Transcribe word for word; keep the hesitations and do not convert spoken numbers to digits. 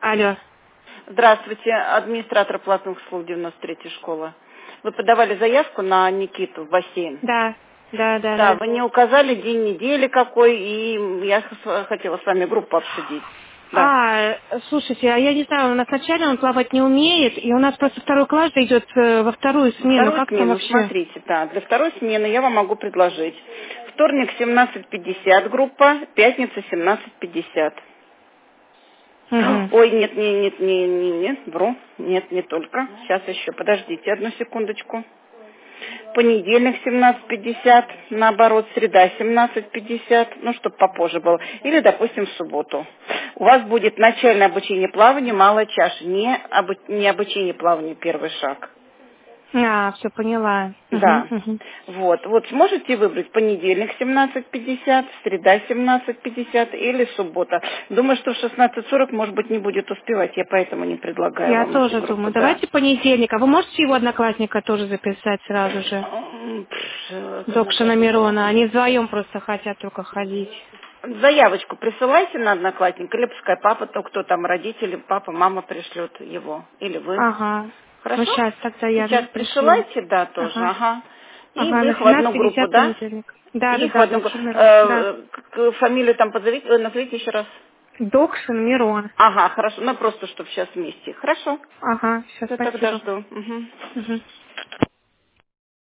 Алло. Здравствуйте, администратор платных услуг девяносто третьей школы. Вы подавали заявку на Никиту в бассейн? Да, да, да, Да, да. вы не указали день недели какой, и я с- хотела с вами группу обсудить. Да. А, слушайте, а я не знаю, у нас вначале он плавать не умеет, и у нас просто второй класс идет э, во вторую смену. Вторую Как там смену, вообще? смотрите, да, для второй смены я вам могу предложить. Вторник семнадцать пятьдесят группа, пятница семнадцать пятьдесят. Угу. Ой, нет, не, нет, не, не, нет, вру, нет, не только. Сейчас еще, подождите одну секундочку. Понедельник семнадцать пятьдесят, наоборот, среда семнадцать пятьдесят, ну, чтобы попозже было. Или, допустим, в субботу. У вас будет начальное обучение плаванию, малая чаша, не, обу- не обучение плаванию, первый шаг. А, все поняла. Угу, Да. угу. Вот. Вот сможете выбрать понедельник семнадцать пятьдесят, среда семнадцать пятьдесят или суббота. Думаю, что в шестнадцать сорок, может быть, не будет успевать. Я поэтому не предлагаю Я вам эту тоже группу, думаю, да. давайте понедельник. А вы можете его одноклассника тоже записать сразу же? М, пф, это Докшина одноклассника. Мирона. Они вдвоем просто хотят только ходить. Заявочку присылайте на одноклассника, или пускай папа, то кто там, родители, папа, мама пришлет его, или вы. Ага. Ну, Хорошо? сейчас тогда я Сейчас пришлю. присылайте, да, тоже, Ага. ага. И Ага, вы на их в одну семнадцать группу, пятьдесят да? понедельник. Да, И да, их в да, одну группу. Докшин Мирон. Да. Э, к- к- фамилию там позовите, э, назовите еще раз. Докшин Мирон. Ага, хорошо, ну просто, чтобы сейчас вместе. Хорошо, Ага, все, все, тогда спасибо. жду. Мгм. Мгм.